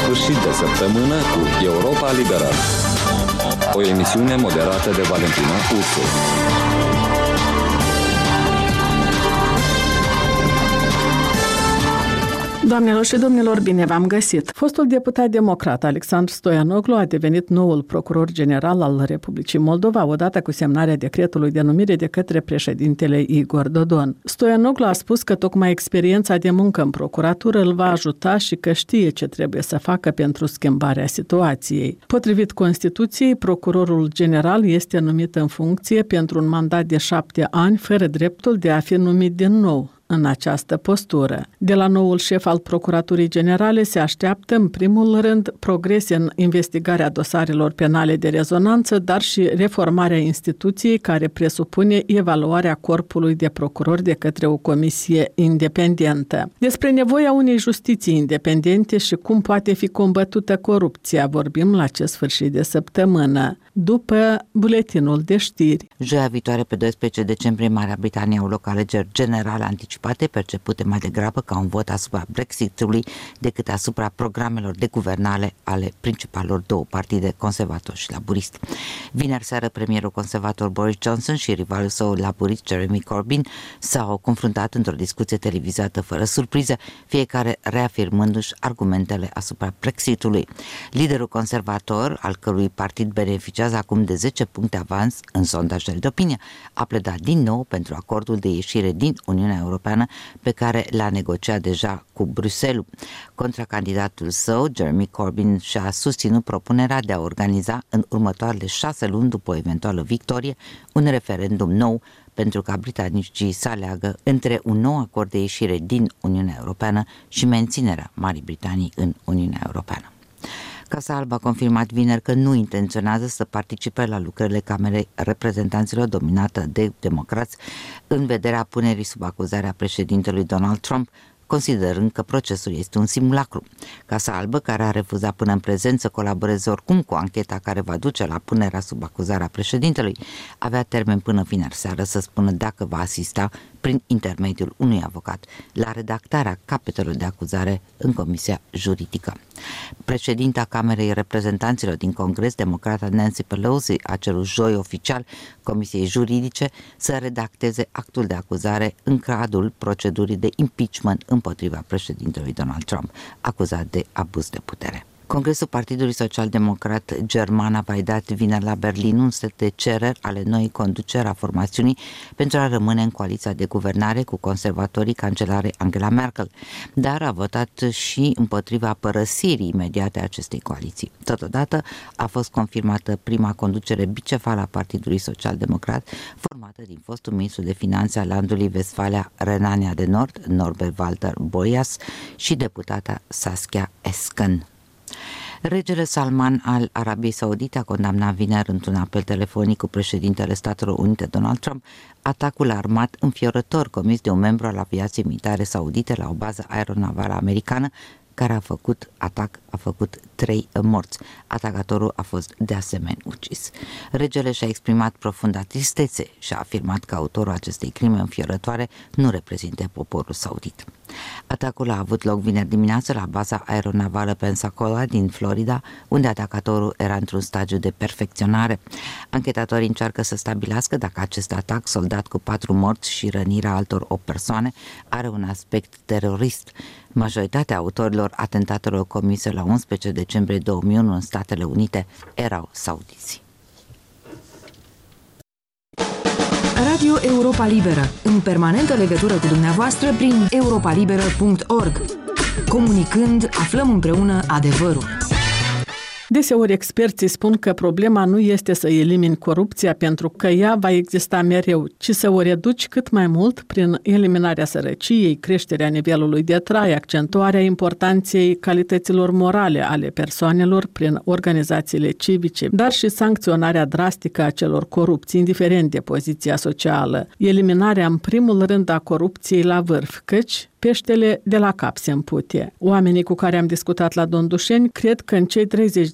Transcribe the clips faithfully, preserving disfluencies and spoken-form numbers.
sfârșit de săptămână cu Europa Liberă. O emisiune moderată de Valentina Ursu. Doamnelor și domnilor, bine v-am găsit! Fostul deputat democrat Alexandru Stoianoglu a devenit noul procuror general al Republicii Moldova, odată cu semnarea decretului de numire de către președintele Igor Dodon. Stoianoglu a spus că tocmai experiența de muncă în procuratură îl va ajuta și că știe ce trebuie să facă pentru schimbarea situației. Potrivit Constituției, procurorul general este numit în funcție pentru un mandat de șapte ani, fără dreptul de a fi numit din nou în această postură. De la noul șef al Procuraturii Generale se așteaptă, în primul rând, progrese în investigarea dosarelor penale de rezonanță, dar și reformarea instituției, care presupune evaluarea corpului de procurori de către o comisie independentă. Despre nevoia unei justiții independente și cum poate fi combătută corupția vorbim la acest sfârșit de săptămână, după buletinul de știri. Joia viitoare, pe doisprezece decembrie, Marea Britanie au loc alegeri generale anticipate, percepute mai degrabă ca un vot asupra Brexitului decât asupra programelor de guvernare ale principalelor două partide, conservator și laburist. Vineri seară, premierul conservator Boris Johnson și rivalul său laburist Jeremy Corbyn s-au confruntat într-o discuție televizată fără surpriză, fiecare reafirmându-și argumentele asupra Brexitului. Liderul conservator, al cărui partid beneficiază acum de zece puncte avans în sondajele de opinie, a pledat din nou pentru acordul de ieșire din Uniunea Europeană pe care l-a negociat deja cu Bruxelles. Contracandidatul său, Jeremy Corbyn, și-a susținut propunerea de a organiza în următoarele șase luni după o eventuală victorie un referendum nou pentru ca britanicii să aleagă între un nou acord de ieșire din Uniunea Europeană și menținerea Marii Britanii în Uniunea Europeană. Casa Albă a confirmat vineri că nu intenționează să participe la lucrările Camerei Reprezentanților dominată de democrați în vederea punerii sub acuzare a președintelui Donald Trump, considerând că procesul este un simulacru. Casa Albă, care a refuzat până în prezent să colaboreze oricum cu ancheta care va duce la punerea sub acuzare a președintelui, avea termen până vineri seară să spună dacă va asista prin intermediul unui avocat la redactarea capitolului de acuzare în Comisia Juridică. Președinta Camerei Reprezentanților din Congres, democrata Nancy Pelosi, a cerut joi oficial Comisiei Juridice să redacteze actul de acuzare în cadrul procedurii de impeachment împotriva președintelui Donald Trump, acuzat de abuz de putere. Congresul Partidului Social-Democrat German a validat vineri la Berlin un set de cereri ale noii conduceri a formațiunii pentru a rămâne în coaliția de guvernare cu conservatorii cancelarei Angela Merkel, dar a votat și împotriva părăsirii imediate a acestei coaliții. Totodată a fost confirmată prima conducere bicefală a Partidului Social-Democrat, formată din fostul ministru de finanțe al landului Westfalia-Renania de Nord, Norbert Walter Boyas, și deputata Saskia Esken. Regele Salman al Arabiei Saudite a condamnat vineri într-un apel telefonic cu președintele Statelor Unite Donald Trump atacul armat înfiorător comis de un membru al aviației militare saudite la o bază aeronavală americană, care a făcut atac, a făcut trei morți. Atacatorul a fost de asemenea ucis. Regele și-a exprimat profunda tristețe și a afirmat că autorul acestei crime înfiorătoare nu reprezintă poporul saudit. Atacul a avut loc vineri dimineață la baza aeronavală Pensacola din Florida, unde atacatorul era într-un stadiu de perfecționare. Anchetatorii încearcă să stabilească dacă acest atac, soldat cu patru morți și rănirea altor opt persoane, are un aspect terorist. Majoritatea autorilor atentatelor comise la unsprezece decembrie două mii unu în Statele Unite erau saudiți. Radio Europa Liberă, în permanentă legătură cu dumneavoastră prin europa liberă punct org. Comunicând, aflăm împreună adevărul. Deseori experții spun că problema nu este să elimini corupția pentru că ea va exista mereu, ci să o reduci cât mai mult prin eliminarea sărăciei, creșterea nivelului de trai, accentuarea importanței calităților morale ale persoanelor prin organizațiile civice, dar și sancționarea drastică a celor corupți, indiferent de poziția socială, eliminarea în primul rând a corupției la vârf, căci peștele de la cap se împute. Oamenii cu care am discutat la Dondușeni cred că în cei treizeci de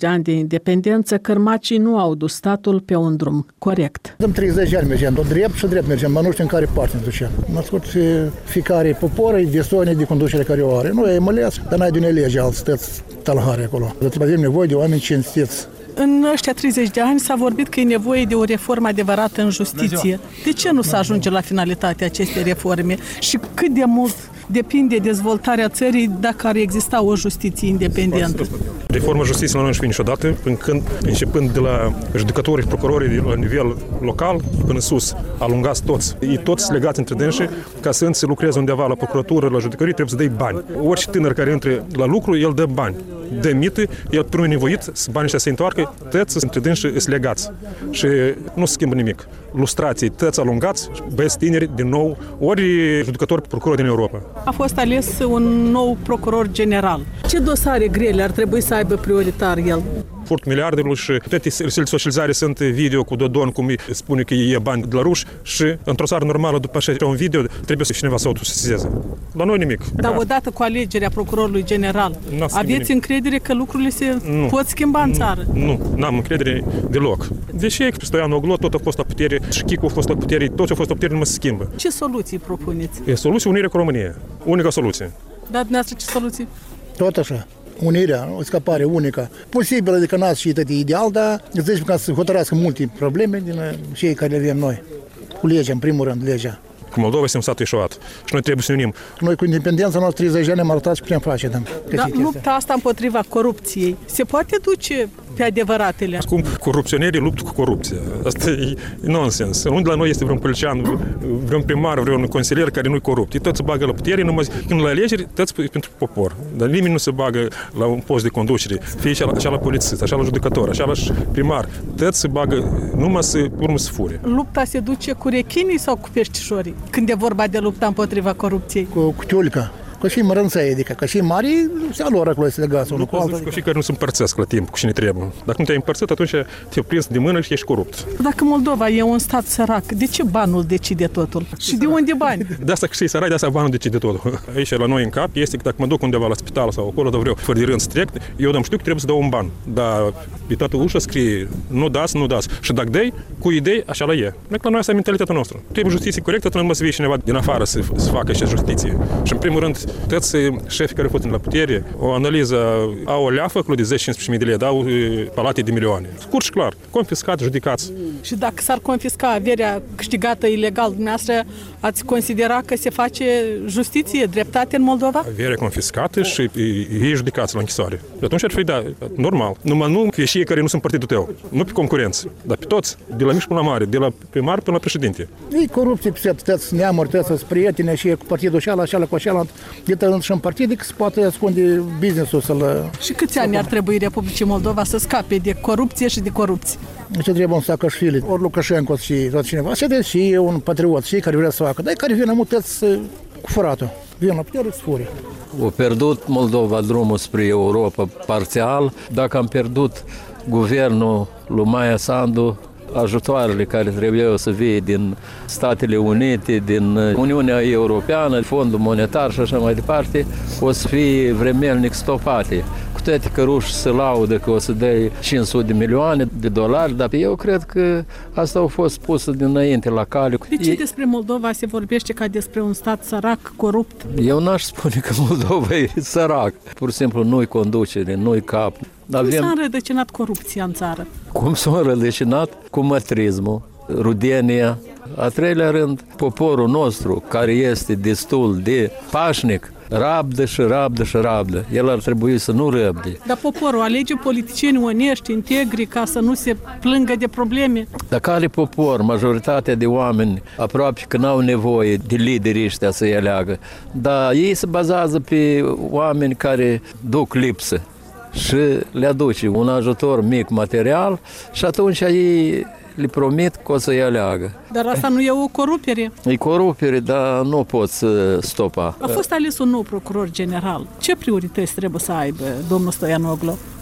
de ani de independență, cărmacii nu au dus statul pe un drum corect. Dăm treizeci de ani mergem, tot drept și drept mergem, dar nu știu în care parte ne ducem. Mă scurt, fiecare popor e visoane de conducere care o are. Nu e măleas, dar n-ai de une lege alți stăți talhare acolo. Dar trebuie avem nevoie de oameni cinstiți. În ăștia treizeci de ani s-a vorbit că e nevoie de o reformă adevărată în justiție. De ce nu se ajunge la finalitatea acestei reforme? Și cât de mult depinde dezvoltarea țării dacă ar exista o justiție independentă? Reforma justiției la noi nu știe niciodată, până când, începând de la judecătorii și procurorii la nivel local până sus, alungați toți. Ei toți legați între dânsii, ca să se lucreze undeva la procuratură, la judecătorie, trebuie să dai bani. Orice tânăr care intre la lucru, el dă bani. Dă mită, el până nevoit, să banii ăștia se întoarcă, tăți între dânsii îs legați. Și nu se schimbă nimic. Lustrații, tăți alungați, băieți tineri, din nou, ori judecători, procurori din Europa. A fost ales un nou procuror general. Ce dosare grele ar trebui să aibă prioritar el? Furtul miliardelor și toate rețelele socializare sunt video cu Dodon, cum îi spune că e bani de la ruși și într-o țară normală, după așa un video, trebuie să cineva să autosesizeze. La noi nimic. Dar odată cu alegerea procurorului general, aveți încredere că lucrurile se nu. pot schimba în țară? Nu, n-am încredere deloc. Deși Stoianoglu tot a fost la putere, și Chicu a fost la putere, toți au fost la putere, nu mă se schimbă. Ce soluții propuneți? E soluție unirea cu România. Unica soluție. Dar dumneavoastră ce soluții? Tot așa. Unirea, o scapare unică. Posibil, adică n-ați și de ideal, dar zici ca să hotărească multe probleme din cei care le avem noi. Cu legea, în primul rând, legea. Cu Moldova este un stat ieșuat și noi trebuie să ne unim. Noi cu independența noastră treizeci de ani am arătat ce putem face. Da, da, lupta asta împotriva corupției se poate duce pe adevăratele? Cum corupționerii luptă cu corupția. Asta e nonsens. Nu de la noi este vreun politician, vreun primar, vreun consilier care nu-i corupt. Ei toți se bagă la putere, numai când la alegeri, toți pentru popor. Dar nimeni nu se bagă la un post de conducere. Fie așa, așa la polițist, așa la judecător, așa la primar. Toți se bagă numai să urmă să fure. Lupta se duce cu rechinii sau cu peștișorii? Când e vorba de lupta împotriva corupției? Cu, cu tiulca. Că și mărânței, adică că și mari, se lor acolo se legați unul cu altul. Că și care nu se împărțesc la timp cu cine trebuie. Dacă nu te-ai împărțit, atunci te-ai prins de mână și ești corupt. Dacă Moldova e un stat sărac, de ce banul decide totul? Și de unde bani? De asta că și sărac, de asta banul decide totul. Aici la noi în cap este că dacă mă duc undeva la spital sau acolo, dar vreau fără de rând să trec, eu dăm știu că trebuie să dau un ban. Dar pe toată ușa scrie nu dați, nu dați. Și dacă dai, cu idei, așa la e. La noi asta e mentalitatea noastră. Trebuie justiție corectă, atunci nu mă să vie cineva din afară să, să facă această justiție. Și în primul rând, toți șefii care au fost la putere, o analiză, au o leafă de zece cincisprezece mii de lei, dau palate de milioane. Scurt și clar, confiscat, judicați. Și dacă s-ar confisca averea câștigată ilegal, dumneavoastră ați considera că se face justiție, dreptate în Moldova? Averea confiscată și ei judicați la închisoare. De atunci ar fi, da, normal. Numai nu că și ei care nu sunt partidul tău, nu pe concurență, dar pe toți, de la mic până la mare, de la primar până la președinte. E corupție, toți neamuri, toți prieteni și cu partidul cealaltă, așa cu cealaltă, de tăind și în partid, că se poate ascunde business-ul să-l... Și câți ani ar trebui Republicii Moldova să scape de corupție și de corupție? Ce trebuie să facă și ori Lukashenko și tot cineva, să și e un patriot, și care vrea să facă, dar care vine mutați cu furatul, vine la putere să fure. A pierdut Moldova drumul spre Europa parțial, dacă am pierdut guvernul lui Maia Sandu, ajutoarele care trebuiau să vie din Statele Unite, din Uniunea Europeană, Fondul Monetar și așa mai departe, o să fie vremelnic stopate. Cu toate că ruși se laudă că o să dea cinci sute de milioane de dolari, dar eu cred că asta a fost pusă dinainte la cale. De ce despre Moldova se vorbește ca despre un stat sărac, corupt? Eu n-aș spune că Moldova e sărac. Pur și simplu nu-i conducere, nu-i cap. Cum s-a înrădăcinat corupția în țară? Cum s-a înrădăcinat? Cu mătrismul, rudenia. A treilea rând, poporul nostru, care este destul de pașnic, rabdă și rabdă și rabdă. El ar trebui să nu răbde. Dar poporul alege politicieni onești, integri, ca să nu se plângă de probleme. Dar care popor, majoritatea de oameni, aproape că n-au nevoie de liderii ăștia să-i aleagă. Dar ei se bazează pe oameni care duc lipsă și le aduce un ajutor mic material și atunci ei le promit că o să-i aleagă. Dar asta nu e o corupere? E corupere, dar nu pot să stopa. A fost ales un nou procuror general. Ce priorități trebuie să aibă domnul Stoianoglu?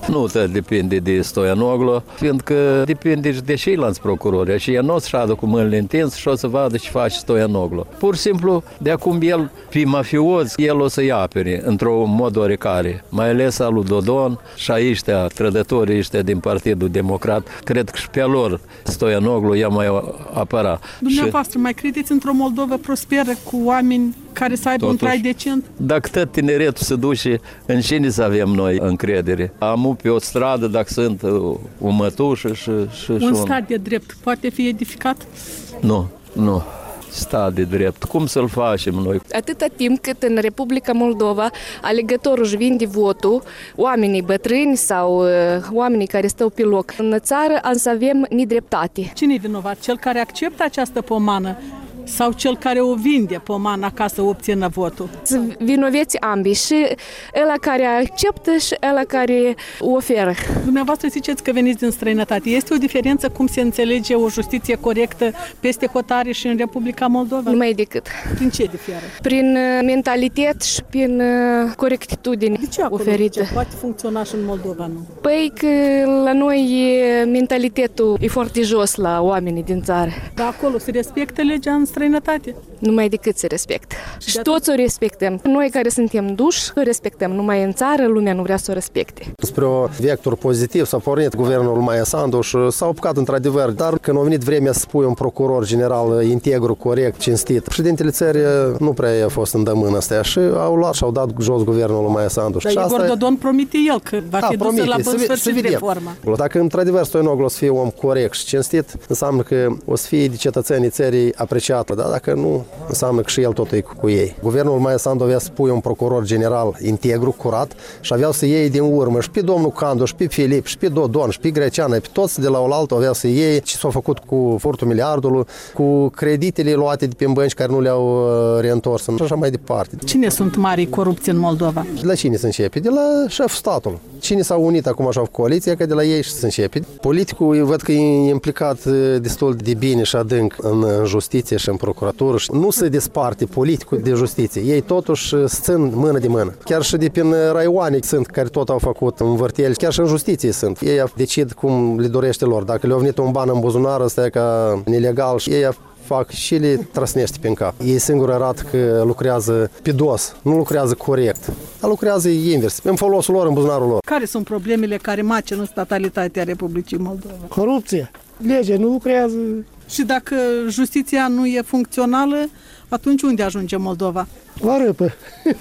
Nu te depinde de Stoianoglu, fiindcă depinde de ceilalți procurori. Și el nu o să șadă cu mâinile întins și o să vadă ce face Stoianoglu. Pur și simplu, de acum el, pe mafiozi, el o să-i apere într-un mod oricare. Mai ales al lui Dodon și aici, trădătorii ăștia din Partidul Democrat, cred că și pe lor Stoianoglu i-a mai apăra. Dumneavoastră, mai credeți într-o Moldovă prosperă cu oameni care să aibă Totuși, un trai decent? Dacă tot tineretul se duce, în cine să avem noi încredere? Am pe o stradă, dacă sunt o mătușă și, și Un și stat de drept poate fi edificat? Nu, nu. Stat de drept. Cum să-l facem noi? Atâta timp cât în Republica Moldova alegătorul își vinde votul, oamenii bătrâni sau uh, oamenii care stau pe loc în țară, am să avem nedreptate. Cine e vinovat? Cel care acceptă această pomană sau cel care o vinde pomana ca să obțină votul? Vinoveți ambii, și ăla care acceptă și ăla care o oferă. Dumneavoastră ziceți că veniți din străinătate. Este o diferență cum se înțelege o justiție corectă peste hotare și în Republica Moldova? Numai decât. Prin ce diferă? Prin mentalitate și prin corectitudine de ce acolo oferită. De ce poate funcționa și în Moldova, nu? Păi că la noi mentalitatea e foarte jos la oamenii din țară. Dar acolo se respectă legea în străinătate? Numai decât se respectă. Și, și toți o respectăm. Noi care suntem duși, o respectăm. Numai în țară, lumea nu vrea să o respecte. Spre un vector pozitiv s-a pornit guvernul Maia Sandu și s-a apucat într-adevăr, dar când a venit vremea să pui un procuror general integru, corect, cinstit, președintele țării nu prea a fost îndemână astea și au luat și au dat jos guvernul Maia Sandu. Dar Igor asta... Dodon promite el că va da, fi dusă promite. la bun să, sfârșit reforma. Dacă într-adevăr Stoianoglu o să fie om corect și cinstit, înseamnă că o să fie de cetățenii țării apreciat. Dar dacă nu, înseamnă că și el tot e cu ei. Guvernul Maia Sandu avea să pui un procuror general integru, curat și aveau să iei din urmă și pe domnul Candu, și pe Filip, și pe Dodon, și pe Greceană, pe toți de la oaltă aveau să iei ce s-a făcut cu furtul miliardului, cu creditele luate de pe bănci care nu le-au reîntors și așa mai departe. Cine sunt marii corupți în Moldova? De la cine se începe? De la șeful statului. Cine s-au unit acum așa cu coaliția, că de la ei și se începe. Politicul, eu văd că e implicat destul de bine și adânc în justiție și în procuratură. Nu se desparte politicul de justiție. Ei totuși țin mână de mână. Chiar și de prin raioane sunt care tot au făcut învârteli. Chiar și în justiție sunt. Ei decid cum le dorește lor. Dacă le-au venit un ban în buzunar, ăsta e ca nelegal și ei fac și le trăsnește prin cap. Ei singuri arată că lucrează pe dos, nu lucrează corect, dar lucrează invers, în folosul lor, în buzunarul lor. Care sunt problemele care macină statalitatea Republicii Moldova? Corupție. Legea nu lucrează. Și dacă justiția nu e funcțională, atunci unde ajunge Moldova? La râpă.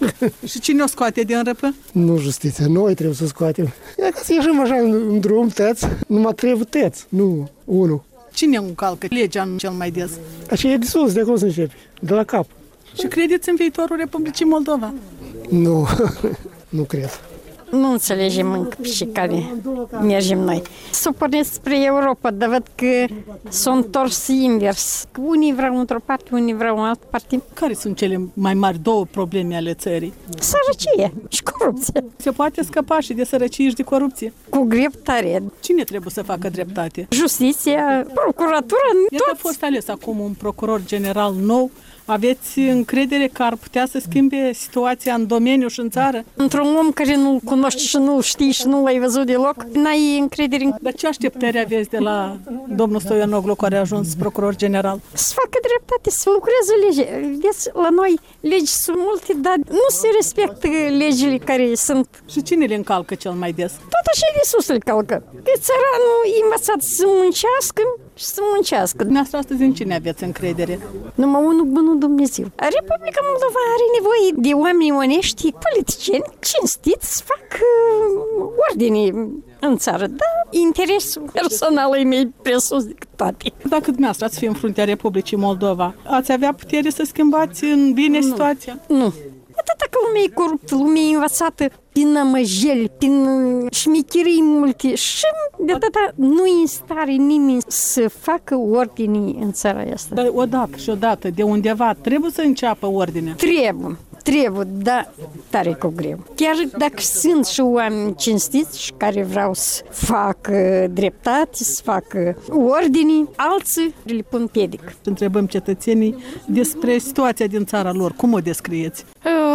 Și cine o scoate din râpă? Nu justiția, noi trebuie să scoatem. E ca să ieșim așa în drum, tăți, numai trebuie tăți, nu unul. Cine încalcă legea cel mai des? Așa e de sus, de acolo se începe, de la cap. Și credeți în viitorul Republicii Moldova? Nu, nu cred. Nu înțelegem încă pe și care mergem noi. S-o pornesc spre Europa, dar văd că s-o întors invers. Unii vreau într-o parte, unii vreau în altă parte. Care sunt cele mai mari două probleme ale țării? Sărăcie și corupție. Se poate scăpa și de sărăcie și de corupție? Cu dreptare. Cine trebuie să facă dreptate? Justiția, procuratura, toți. Iată a fost ales acum un procuror general nou. Aveți încredere că ar putea să schimbe situația în domeniu și în țară? Într-un om care nu-l cunoști și nu știi și nu l-ai văzut deloc, n-ai încredere. Dar ce așteptări aveți de la domnul Stoianoglu, care a ajuns procuror general? Să facă dreptate, să lucreze lege. Vedeți, la noi legi sunt multe, dar nu se respectă legile care sunt. Și cine le încalcă cel mai des? Tot așa de sus le calcă. Că țăranul e învățat să muncească și să muncească. Dumneavoastră astăzi în cine aveți încredere? Numai unul bunul Dumnezeu. Republica Moldova are nevoie de oameni onești, politicieni, cinstiți, să fac uh, ordine în țară. Dar interesul personal e mai presus decât toate. Dacă dumneavoastră ați fi în fruntea Republicii Moldova, ați avea putere să schimbați în bine nu. situația? Nu. Atâta că lumea e coruptă, lumea e învățată prin amăjeli, prin șmecherii multe și de atâta nu e în stare nimeni să facă ordine în țara asta. Dar odată și odată, de undeva, trebuie să înceapă ordinea? Trebuie, trebuie, dar tare cu greu. Chiar dacă sunt și oameni cinstiți și care vreau să facă dreptate, să facă ordine, alții le pun piedic. Întrebăm cetățenii despre situația din țara lor. Cum o descrieți? Uh,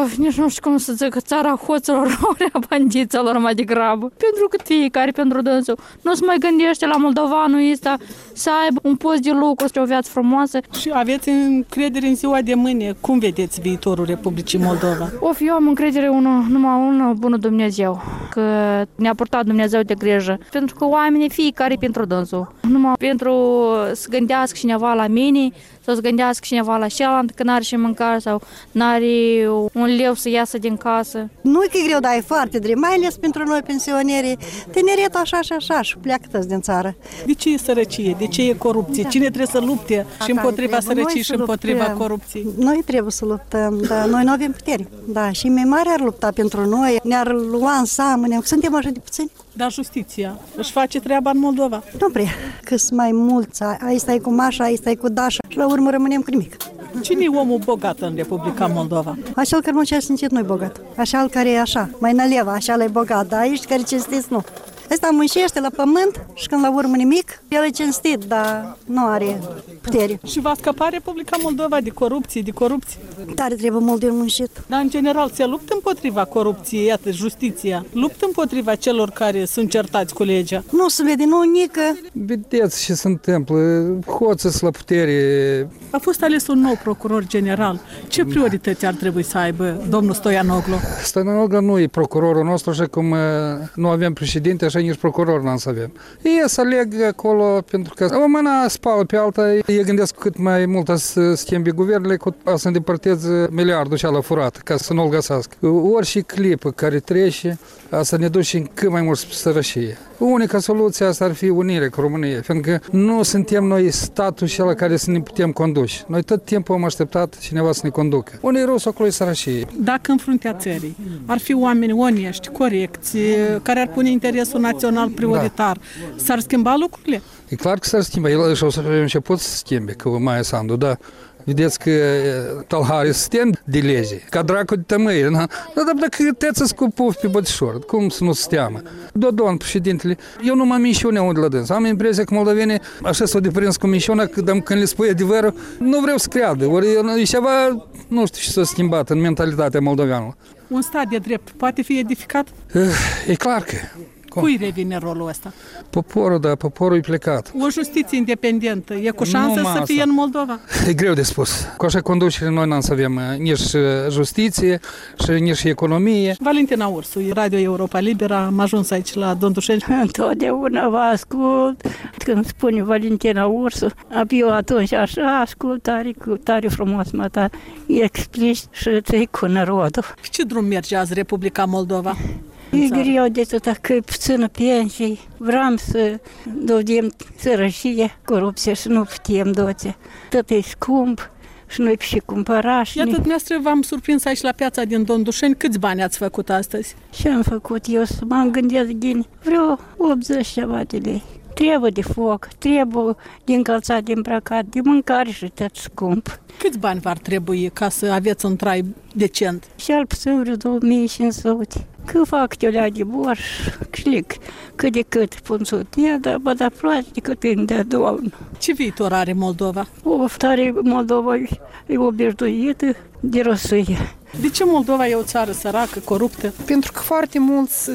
Of, nici nu știu cum să zic, țara hoților, ori a bandiților mai degrabă. Pentru că fiecare pentru dânsul nu se mai gândește la moldovanul ăsta să aibă un post de lucru, o viață frumoasă. Și aveți încredere în ziua de mâine. Cum vedeți viitorul Republicii Moldova? Of, eu am încredere unul, numai unul, bunul Dumnezeu, că ne-a purtat Dumnezeu de grijă. Pentru că oamenii fiecare pentru dânsul. Numai pentru să gândească cineva la mine, sau să gândească cineva la cealaltă că n-are și mâncare sau n-are un leu să iasă din casă. Nu e că e greu, dar e foarte drept, mai ales pentru noi pensionerii. Tineretul așa și așa și pleacă toți din țară. De ce e sărăcie? De ce e corupție? Da. Cine trebuie să lupte și împotriva sărăciei și împotriva corupției? Noi trebuie să luptăm, dar noi nu avem putere. Da, și mai mare ar lupta pentru noi, ne-ar lua în seamă, suntem așa de puțini. Dar justiția își face treaba în Moldova? Nu prea, că sunt mai mulți, aici stai cu Mașa, aici stai cu Dașa și la urmă rămânem cu nimic. Cine e omul bogat în Republica Moldova? Așa care nu ce-a simțit nu-i bogat, așa care e așa, mai naleva, așa e bogat, dar aici care cinstiți nu. Ăsta muncește la pământ și când la urmă nimic, el e cinstit, dar nu are putere. Și va scăpa Republica Moldova de corupție, de corupție? Tare trebuie mult de muncit. Dar în general se luptă împotriva corupției, iată, justiția. Luptă împotriva celor care sunt certați cu legea. Nu se vede, nu nică. Vedeți ce se întâmplă, hoță la putere. A fost ales un nou procuror general. Ce priorități ar trebui să aibă domnul Stoianoglu? Stoianoglu nu e procurorul nostru, așa cum nu avem președinte, așa nici procuror n-am să avem. Ei să aleg acolo pentru că o mână spală pe alta, ei gândesc cât mai mult să schimbe guvernele, cu să îndepărteze miliardul cealaltă furat, ca să nu-l găsească. Orice clipă care trece, să ne duce în cât mai mult sărășie. Unica soluție asta ar fi unirea cu România, pentru că nu suntem noi statul acela care să ne putem conduce. Noi tot timpul am așteptat cineva să ne conducă. Unde e rosul, acolo e sărășie. Dacă în fruntea țării ar fi oameni onești, corecți, care ar pune interesul național prioritar, da. S-ar schimba lucrurile? E clar că s-ar schimba. El și-o început să schimbe, că Maia Sandu, da. Vedeți că tălharii suntem de lege, ca dracu de tămâie, da? Dar dacă te-ți cu puf pe bătișor, cum să nu se teamă? Dodon, președintele, eu nu mă mișiune unde la dâns. Am impresia că moldovenii așa s-au deprins cu mișiuna, că când le spui adevărul, nu vreau să creadă. Ori e ceva, nu știu ce s-a schimbat în mentalitatea moldoveană. Un stat de drept poate fi edificat? E clar că. Cui revine rolul ăsta? Poporul, da, poporul e plecat. O justiție independentă, e cu șansă să fie în Moldova? E greu de spus. Cu așa conducere noi n-am să avem nici justiție și nici economie. Valentina Ursu, Radio Europa Liberă, am ajuns aici la Dondușeni. Întotdeauna vă ascult când spune Valentina Ursu. Eu atunci așa ascult, tare, tare frumos mă, tare, explici și trec cu narodul. Pe ce drum merge azi Republica Moldova? E greu de tot, că e puțină pensie. Vreau să dodem sărășie, corupție și nu putem doce. Tot e scump și noi și cumpăra. Și iată, dumneavoastră v-am surprins aici la piața din Dondușeni. Câți bani ați făcut astăzi? Ce am făcut eu? Să m-am gândit din vreo optzeci ceva de lei. Trebuie de foc, trebuie de încălțat, de îmbrăcat, de mâncare și tot scump. Câți bani v-ar trebui ca să aveți un trai decent? Și al puțin vreo două mii cinci sute. Că fac teolea de borș, șlic, cât de cât pun sotia, dar bă, dar place decât îmi dea Doamnă. Ce viitor are Moldova? O, tare Moldova e obișnuită de răsâie. De ce Moldova e o țară săracă, coruptă? Pentru că foarte mulți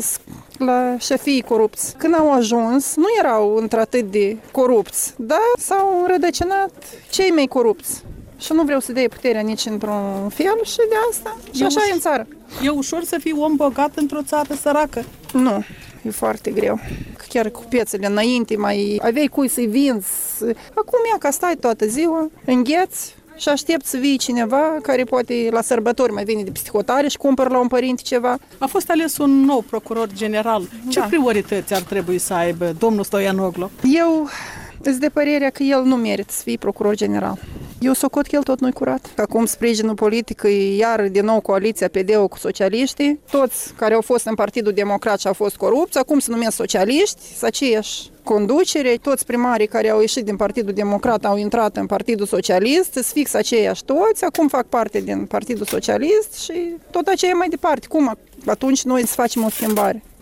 la șefii corupți. Când au ajuns, nu erau într-atât de corupți, dar s-au rădăcinat cei mai corupți. Și nu vreau să dea puterea nici într-un fel și de asta. Și așa e în țară. E ușor să fii om bogat într-o țară săracă? Nu, e foarte greu. Chiar cu piețele înainte mai aveai cui să-i vinzi. Acum ia că stai toată ziua, îngheți și aștept să vii cineva care poate la sărbători mai vine de psihotare și cumpăr la un părinte ceva. A fost ales un nou procuror general. Ce da. priorități ar trebui să aibă domnul Stoianoglu? Eu sunt de părerea că el nu merită să fie procuror general. Eu socot că el tot nu-i curat. Acum sprijinul politic e iar din nou coaliția P D-ul cu socialiștii. Toți care au fost în Partidul Democrat și au fost corupți, acum se numesc socialiști, să aceeași conducere. Toți primarii care au ieșit din Partidul Democrat au intrat în Partidul Socialist, sunt fix aceiași toți, acum fac parte din Partidul Socialist și tot aceea mai departe. Cum atunci noi să facem o schimbare?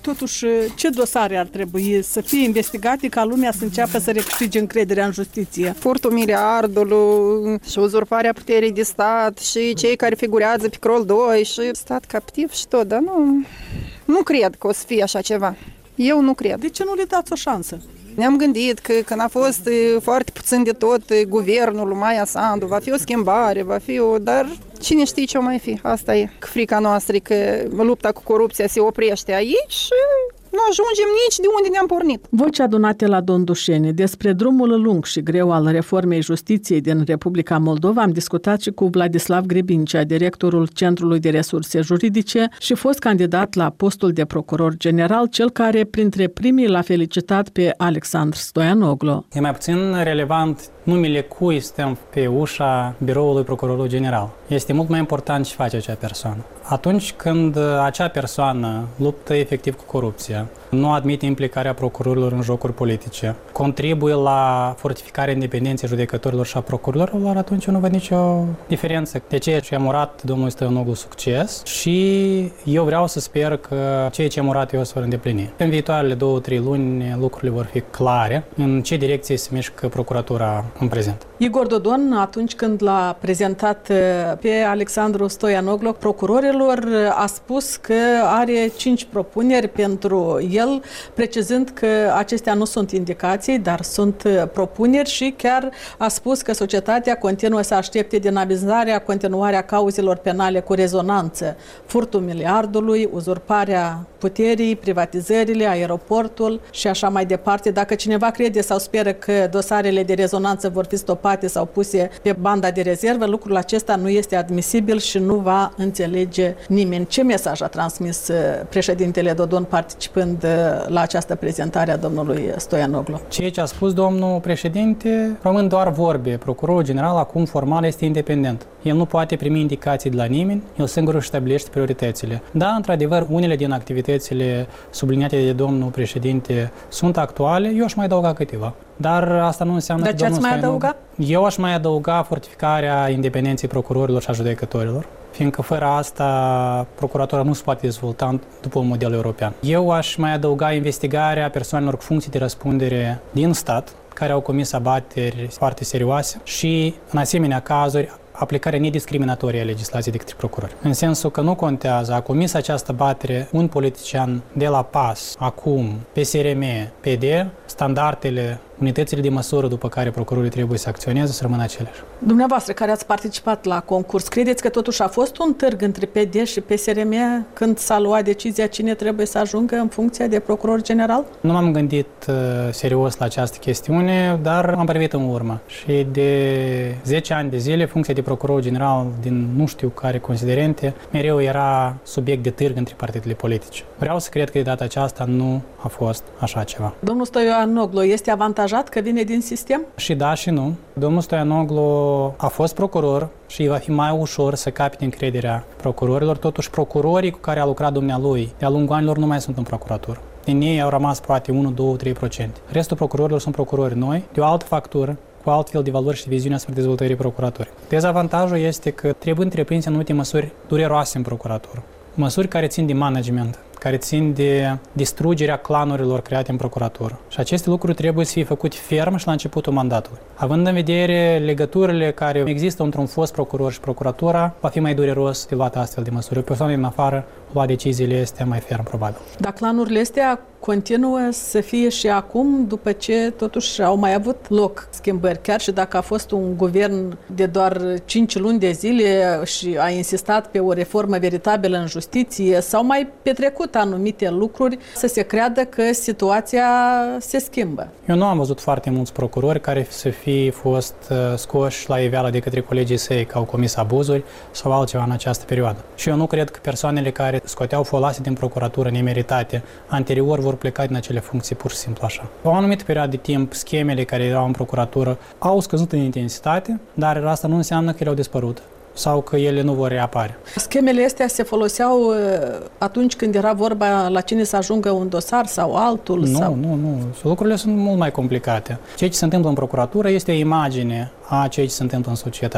Totuși, ce dosare ar trebui să fie investigate ca lumea să înceapă să recâștige încrederea în justiție? Furtul miliardului și uzurparea puterii de stat și cei care figurează pe crol doi și stat captiv și tot, dar nu, nu cred că o să fie așa ceva. Eu nu cred. De ce nu le dați o șansă? Ne-am gândit că când a fost foarte puțin de tot guvernul lui Maia Sandu, va fi o schimbare, va fi o... Dar cine știe ce o mai fi? Asta e. Că frica noastră e că lupta cu corupția se oprește aici și nu ajungem nici de unde ne-am pornit. Voci adunate la Dondușeni despre drumul lung și greu al reformei justiției din Republica Moldova am discutat și cu Vladislav Gribincea, directorul Centrului de Resurse Juridice și fost candidat la postul de procuror general, cel care printre primii l-a felicitat pe Alexandru Stoianoglu. E mai puțin relevant numele cui stăm pe ușa biroului procurorului general. Este mult mai important ce face acea persoană. Atunci când acea persoană luptă efectiv cu corupția, nu admite implicarea procurorilor în jocuri politice, contribuie la fortificarea independenței judecătorilor și a procurorilor, atunci eu nu văd nicio diferență. De ceea ce am urat domnului Stoianoglu succes și eu vreau să sper că ceea ce am urat eu o să vor îndeplini. În viitoarele două, trei luni lucrurile vor fi clare în ce direcție se mișcă procuratura în prezent. Igor Dodon, atunci când l-a prezentat pe Alexandru Stoianoglu procurorilor, a spus că are cinci propuneri pentru el, precizând că acestea nu sunt indicații, dar sunt propuneri și chiar a spus că societatea continuă să aștepte dinamizarea, continuarea cauzelor penale cu rezonanță, furtul miliardului, uzurparea puterii, privatizările, aeroportul și așa mai departe. Dacă cineva crede sau speră că dosarele de rezonanță vor fi stopate sau puse pe banda de rezervă, lucrul acesta nu este admisibil și nu va înțelege nimeni. Ce mesaj a transmis președintele Dodon participând la această prezentare a domnului Stoianoglu? Ceea ce a spus domnul președinte rămân doar vorbe. Procurorul general acum formal este independent. El nu poate primi indicații de la nimeni, el singur își stabilește prioritățile. Da, într-adevăr, unele din activitățile subliniate de domnul președinte sunt actuale, eu aș mai adăuga câteva. Dar asta nu înseamnă Dar că ce ați mai Stoianoglu... adăuga? Eu aș mai adăuga fortificarea independenței procurorilor și a judecătorilor, fiindcă fără asta procuratura nu se poate dezvolta după un model european. Eu aș mai adăuga investigarea persoanelor cu funcții de răspundere din stat, care au comis abateri foarte serioase și, în asemenea cazuri, aplicarea nediscriminatorie a legislației de către procurori. În sensul că nu contează, a comis această batere un politician de la P A S, acum P S R M, P D, standardele, unitățile de măsură după care procurorii trebuie să acționeze să rămână aceleași. Dumneavoastră, care ați participat la concurs, credeți că totuși a fost un târg între P D și P S R M când s-a luat decizia cine trebuie să ajungă în funcția de procuror general? Nu m-am gândit uh, serios la această chestiune, dar am privit în urmă. Și de zece ani de zile, funcția de procuror general, din nu știu care considerente, mereu era subiect de târg între partidele politice. Vreau să cred că de data aceasta nu a fost așa ceva. Domnul Stoianoglu este avantajat că vine din sistem? Și da și nu. Domnul Stoianoglu a fost procuror și va fi mai ușor să capete încrederea procurorilor. Totuși, procurorii cu care a lucrat dumnealui de-a lungul anilor nu mai sunt în procuratură. Din ei au rămas poate unu, doi, trei la sută. Restul procurorilor sunt procurori noi, de o altă factură, cu alt fel de valori și de viziune asupra dezvoltării procuraturii. Dezavantajul este că trebuie întreprinse anumite măsuri dureroase în procuratură. Măsuri care țin de management, care țin de distrugerea clanurilor create în procuratură. Și aceste lucruri trebuie să fie făcute ferm și la începutul mandatului. Având în vedere legăturile care există între un fost procuror și procuratura, va fi mai dureros de luat astfel de măsuri. O persoană din afară lua deciziile astea mai ferm, probabil. Dar clanurile astea continuă să fie și acum, după ce totuși au mai avut loc schimbări. Chiar și dacă a fost un guvern de doar cinci luni de zile și a insistat pe o reformă veritabilă în justiție, s-au mai petrecut anumite lucruri să se creadă că situația se schimbă. Eu nu am văzut foarte mulți procurori care să fi fost scoși la iveală de către colegii săi că au comis abuzuri sau altceva în această perioadă. Și eu nu cred că persoanele care scoteau folase din procuratură nemeritate anterior vor pleca din acele funcții pur și simplu așa. O anumită perioadă de timp, schemele care erau în procuratură au scăzut în intensitate, dar asta nu înseamnă că ele au dispărut sau că ele nu vor reapare. Schemele astea se foloseau atunci când era vorba la cine să ajungă un dosar sau altul? Nu, sau... nu, nu. Lucrurile sunt mult mai complicate. Ceea ce se întâmplă în procuratură este o imagine a ceea ce se întâmplă în societate.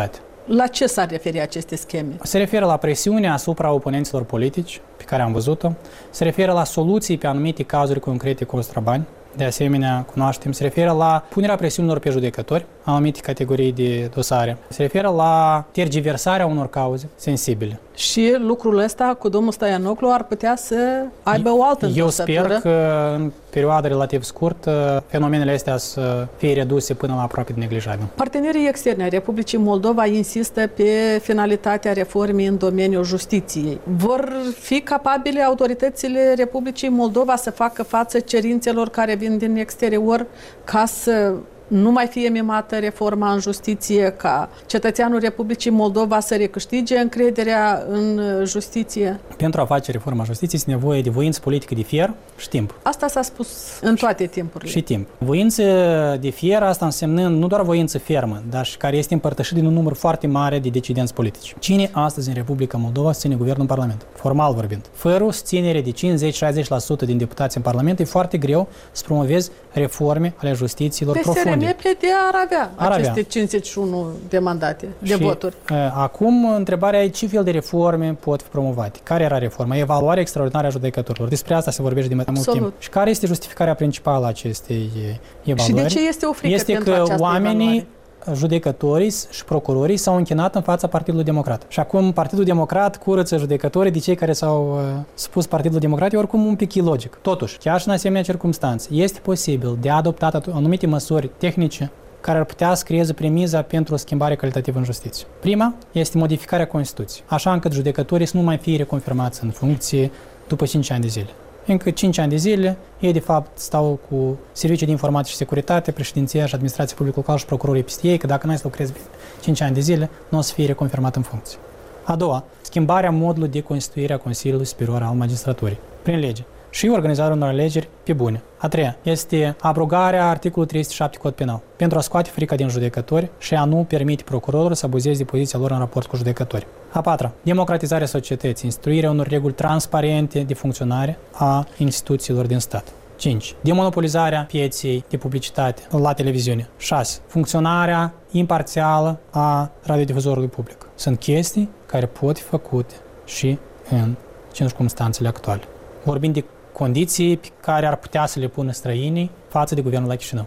La ce s-ar referi aceste scheme? Se referă la presiunea asupra oponenților politici, pe care am văzut-o, se referă la soluții pe anumite cazuri concrete cu bani. De asemenea, cunoaștem, se referă la punerea presiunilor pe judecători, anumite categorii de dosare. Se referă la tergiversarea unor cauze sensibile. Și lucrul ăsta cu domnul Stoianoglu ar putea să aibă o altă Eu întorsătură. sper că în perioada relativ scurtă fenomenele astea să fie reduse până la aproape de neglijabil. Partenerii externi ai Republicii Moldova insistă pe finalitatea reformei în domeniul justiției. Vor fi capabile autoritățile Republicii Moldova să facă față cerințelor care vin din exterior ca să nu mai fie mimată reforma în justiție, ca cetățeanul Republicii Moldova să recâștige încrederea în justiție? Pentru a face reforma justiției este nevoie de voință politică de fier și timp. Asta s-a spus în toate timpurile. Și timp. Voință de fier, asta însemnând nu doar voință fermă, dar și care este împărtășită de un număr foarte mare de decidenți politici. Cine astăzi în Republica Moldova ține guvernul în Parlament? Formal vorbind. Fără susținere de cincizeci-șaizeci la sută din deputați în Parlament, e foarte greu să promovezi reforme ale justițiilor profunde. P S R M P D ar avea Ar aceste avea. cincizeci și unu de mandate, de Și, voturi. uh, acum, întrebarea e ce fel de reforme pot fi promovate. Care era reforma? Evaluarea extraordinară a judecătorilor. Despre asta se vorbește de mai mult Absolut. timp. Și care este justificarea principală a acestei evaluări? Și de ce este o frică Este pentru că această oamenii, evaluare? judecătorii și procurorii s-au închinat în fața Partidului Democrat. Și acum Partidul Democrat curăță judecătorii de cei care s-au uh, spus Partidul Democrat, e oricum un pic ilogic. Totuși, chiar și în asemenea circunstanțe, este posibil de adoptat anumite măsuri tehnice care ar putea să creeze premiza pentru o schimbare calitativă în justiție. Prima este modificarea Constituției, așa încât judecătorii să nu mai fie reconfirmați în funcție după cinci ani de zile. Încă cinci ani de zile, ei de fapt stau cu Serviciul de Informație și Securitate, președinția și administrația publică locală și procurorii peste ei, că dacă n-ai să lucrezi bine cinci ani de zile, nu o să fie reconfirmat în funcție. A doua, schimbarea modului de constituire a Consiliului Superior al Magistraturii, prin lege, și organizarea unor alegeri pe bune. A treia este abrogarea articolului trei sute șapte Cod Penal, pentru a scoate frica din judecători și a nu permite procurorilor să abuzeze de poziția lor în raport cu judecători. A patra, democratizarea societății, instruirea unor reguli transparente de funcționare a instituțiilor din stat. cinci. Demonopolizarea pieței de publicitate la televiziune. șase. Funcționarea imparțială a radiodifuzorului public. Sunt chestii care pot fi făcute și în circumstanțele actuale. Vorbim de condiții pe care ar putea să le pună străinii față de guvernul la Chișinău.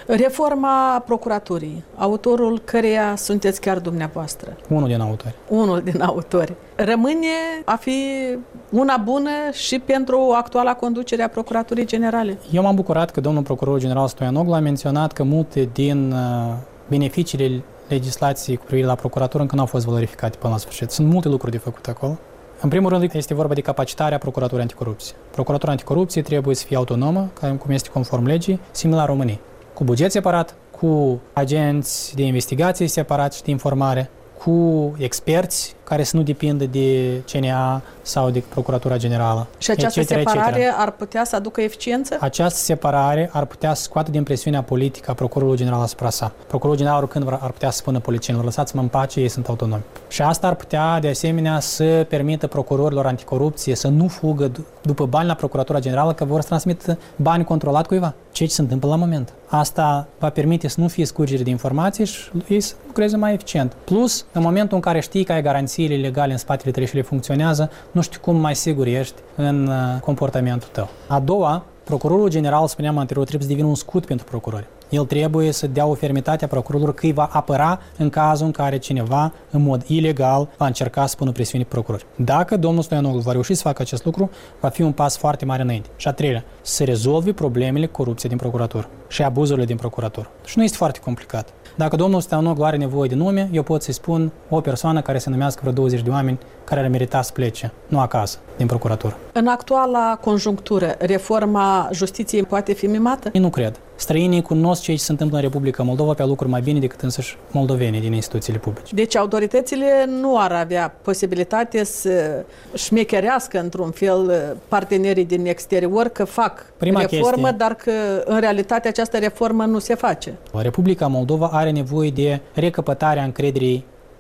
Reforma procuraturii, autorul căreia sunteți chiar dumneavoastră. Unul din autori. Unul din autori. Rămâne a fi una bună și pentru actuala conducere a Procuraturii Generale. Eu m-am bucurat că domnul procuror general Stoianoglu a menționat că multe din uh, beneficiile legislației cu privire la procuratură încă nu au fost valorificate până la sfârșit. Sunt multe lucruri de făcut acolo. În primul rând, este vorba de capacitarea Procuraturii Anticorupție. Procuratura Anticorupție trebuie să fie autonomă, cum este conform legii, similar României. Cu buget separat, cu agenți de investigație separat și de informare, cu experți care să nu depindă de C N A sau de Procuratura Generală. Și această et cetera, separare et cetera. ar putea să aducă eficiență? Această separare ar putea să scoată din presiunea politică a Procurorului General asupra sa. Procurorul General oricând ar putea să spună politicienilor, lăsați-mă în pace, ei sunt autonomi. Și asta ar putea, de asemenea, să permită procurorilor anticorupție să nu fugă după bani la Procuratura Generală, că vor să transmită bani controlat cuiva. Ceea ce se întâmplă la moment. Asta va permite să nu fie scurgere de informații și ei să lucreze mai eficient. Plus, în momentul în care știi că ai garanțiile legale în spatele tău și le funcționează, nu știu cum mai sigur ești în comportamentul tău. A doua, procurorul general, spuneam anterior, trebuie să devină un scut pentru procurori. El trebuie să dea o fermitate a procurorilor că îi va apăra în cazul în care cineva, în mod ilegal, va încerca să pună presiune pe procurori. Dacă domnul Stoianoglu va reuși să facă acest lucru, va fi un pas foarte mare înainte. Și a treilea, să rezolve problemele corupției din procuratură și abuzurile din procuratură. Și nu este foarte complicat. Dacă domnul Stoianoglu are nevoie de nume, eu pot să-i spun o persoană care se numească vreo douăzeci de oameni care ar merita să plece, nu acasă, din procuratură. În actuala conjunctură, reforma justiției poate fi mimată? Eu nu cred. Străinii cunosc ce se întâmplă în Republica Moldova pe lucruri mai bine decât însăși moldovenii din instituțiile publice. Deci autoritățile nu ar avea posibilitate să șmecherească într-un fel partenerii din exterior că fac Prima reformă, chestie. dar că în realitate această reformă nu se face. Republica Moldova are nevoie de recăpătarea încrederii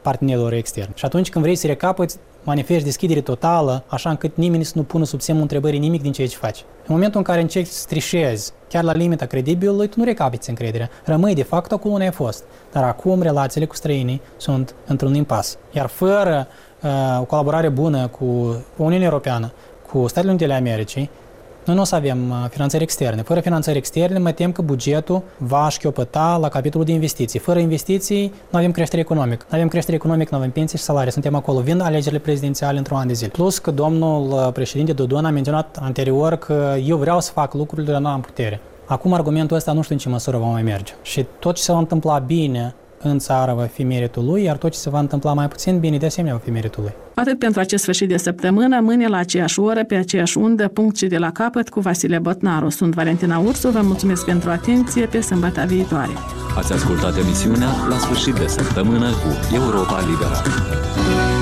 partenerilor externi. Și atunci când vrei să recapăți, manifesti deschidere totală, așa încât nimeni să nu pună sub semnul întrebării nimic din ceea ce faci. În momentul în care încerci să trișezi, chiar la limita credibilului, tu nu recapiți încrederea. Rămâi de fapt acolo unde ai fost. Dar acum relațiile cu străinii sunt într-un impas. Iar fără uh, o colaborare bună cu Uniunea Europeană, cu Statele Unite ale Americii, noi nu o să avem finanțări externe. Fără finanțări externe, mă tem că bugetul va șchiopăta la capitolul de investiții. Fără investiții, nu avem creștere economică. Nu avem creștere economică, nu avem pensii și salarii. Suntem acolo. Vin alegerile prezidențiale într-un an de zile. Plus că domnul președinte Dodon a menționat anterior că eu vreau să fac lucrurile, dar nu am putere. Acum argumentul ăsta nu știu în ce măsură va mai merge. Și tot ce se va întâmpla bine în țară va fi meritul lui, iar tot ce se va întâmpla mai puțin bine, de asemenea, va fi meritul lui. Atât pentru acest sfârșit de săptămână, mâine la aceeași oră, pe aceeași undă, punct și de la capăt, cu Vasile Botnaru. Sunt Valentina Ursu, vă mulțumesc pentru atenție, pe sâmbătă viitoare. Ați ascultat emisiunea La sfârșit de săptămână cu Europa Liberă.